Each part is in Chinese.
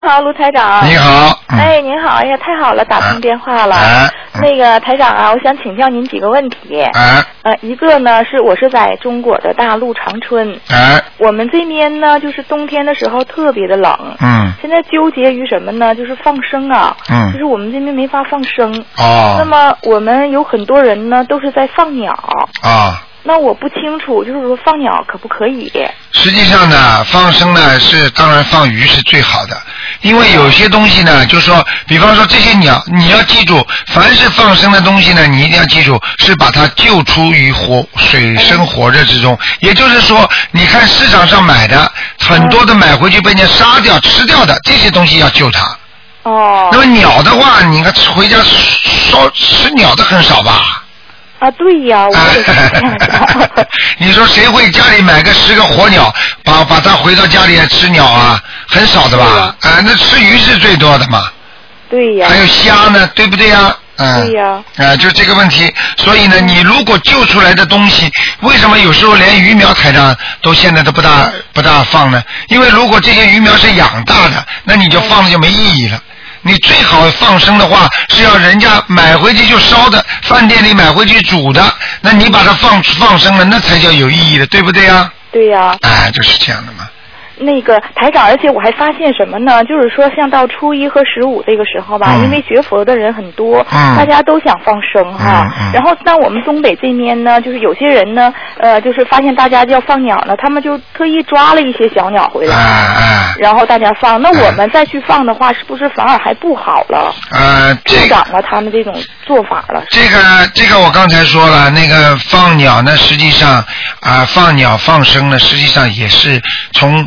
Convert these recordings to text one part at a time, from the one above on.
好，卢台长。 你好。 哎，您好，哎呀，太好了，打通电话了。那个台长啊，我想请教您几个问题。一个呢我是在中国的大陆长春。我们这边呢，就是冬天的时候特别的冷。现在纠结于什么呢？就是放生啊。就是我们这边没法放生。那么我们有很多人呢，都是在放鸟。那我不清楚，就是说放鸟可不可以？ 实际上呢，放生呢当然放鱼是最好的，因为有些东西呢，就是说，比方说这些鸟，你要记住，凡是放生的东西呢，你一定要记住是把它救出于水深火热之中。也就是说，你看市场上买的很多的买回去被人家杀掉吃掉的这些东西要救它。那么鸟的话，你看回家吃鸟的很少吧？ 对呀，我也是这样的。 你说谁会家里买个10个活鸟，把它回到家里吃鸟啊？很少的吧？那吃鱼是最多的嘛。 对呀。 还有虾呢，对不对呀？ 对呀。 就这个问题，所以呢，你如果救出来的东西，为什么有时候连鱼苗台上现在都不大放呢？因为如果这些鱼苗是养大的，那你就放了就没意义了。你最好放生的话，是要人家买回去就烧的，饭店里买回去煮的，那你把它放生了，那才叫有意义的，对不对呀？ 对呀。 就是这样的嘛。 那个台长，而且我还发现什么呢？就是说，像到初1和15这个时候吧，因为学佛的人很多，大家都想放生哈。然后，但我们东北这边呢，就是有些人呢，就是发现大家要放鸟呢，他们就特意抓了一些小鸟回来，然后大家放。那我们再去放的话，是不是反而还不好了？助长了他们这种做法了。 这个我刚才说了，那个放鸟呢，实际上放鸟放生呢，实际上也是从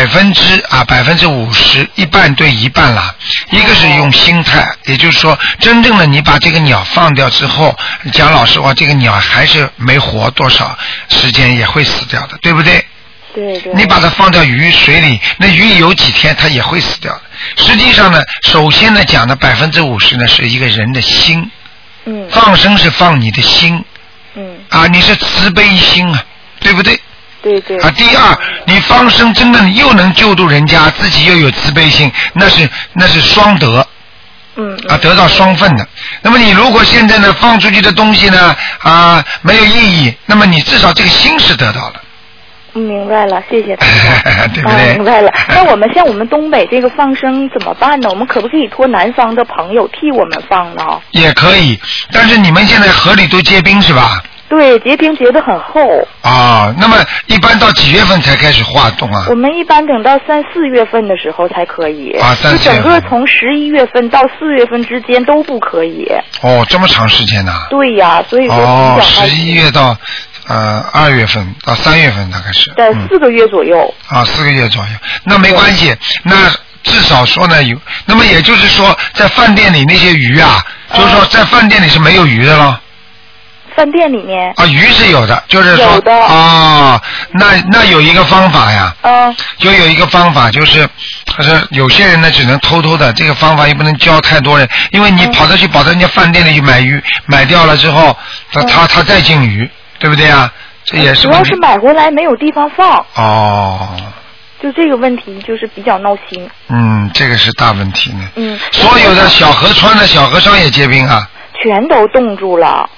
50%，一半对一半啦。一个是用心态，也就是说，真正的你把这个鸟放掉之后，讲老实话，这个鸟还是没活多少时间，也会死掉的，对不对？ 对。 你把它放到水里，那鱼有几天它也会死掉的。实际上呢，首先呢讲的50%呢是一个人的心。放生是放你的心。你是慈悲心啊，对不对？ 对。 第二，你放生真的又能救助人家，自己又有慈悲心，那是双得。得到双份的。那么你如果现在呢放出去的东西呢没有意义，那么你至少这个心是得到了。 明白了，谢谢台长。 对不对？ 明白了。那像我们东北这个放生怎么办呢？我们可不可以托南方的朋友替我们放呢？也可以，但是你们现在河里都结冰是吧？ 对，结冰结得很厚。 那么一般到几月份才开始化冻啊？ 我们一般等到3、4月份的时候才可以。 就整个从11月份到4月份之间都不可以。 这么长时间呢？ 对呀，所以说 11月到2月份到3月份大概是。 在4个月左右。 4个月左右，那没关系，那至少说呢有，那么也就是说，在饭店里那些鱼就是说在饭店里是没有鱼的了。 饭店里面鱼是有的，就是说有的那有一个方法呀，就有一个方法，就是有些人呢只能偷偷的，这个方法也不能教太多人，因为你跑到人家饭店里去买鱼，买掉了之后，他再进鱼，对不对啊？这也是主要是买回来没有地方放。就这个问题就是比较闹心。 这个是大问题呢。所有的小河川的小河上也结冰啊。 全都冻住了。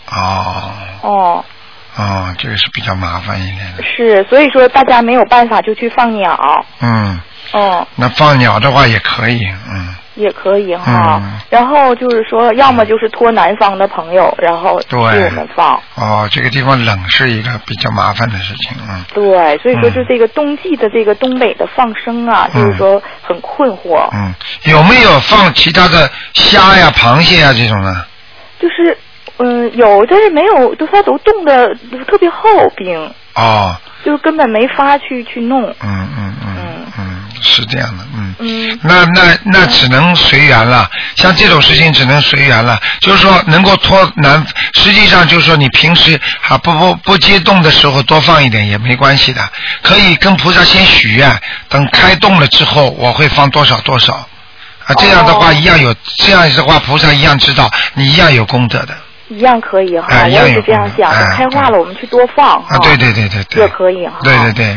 这个是比较麻烦一点的。 是，所以说大家没有办法就去放鸟。 那放鸟的话也可以。 也可以哈。然后就是说，要么就是托南方的朋友，然后替我们放。 这个地方冷是一个比较麻烦的事情。 对，所以说就这个冬季的这个东北的放生就是说很困惑。 有没有放其他的虾呀、螃蟹呀这种呢？ 就是有，但是没有，它都冻得特别厚冰。就根本没法去弄。 是这样的。那只能随缘了，像这种事情只能随缘了，就是说能够实际上就是说你平时不接冻的时候多放一点也没关系的，可以跟菩萨先许愿，等开冻了之后我会放多少这样的话这样的话菩萨一样知道你一样有功德的。 一样可以哈，我也是这样想，开化了我们去多放哈。 对， 也可以哈。 对。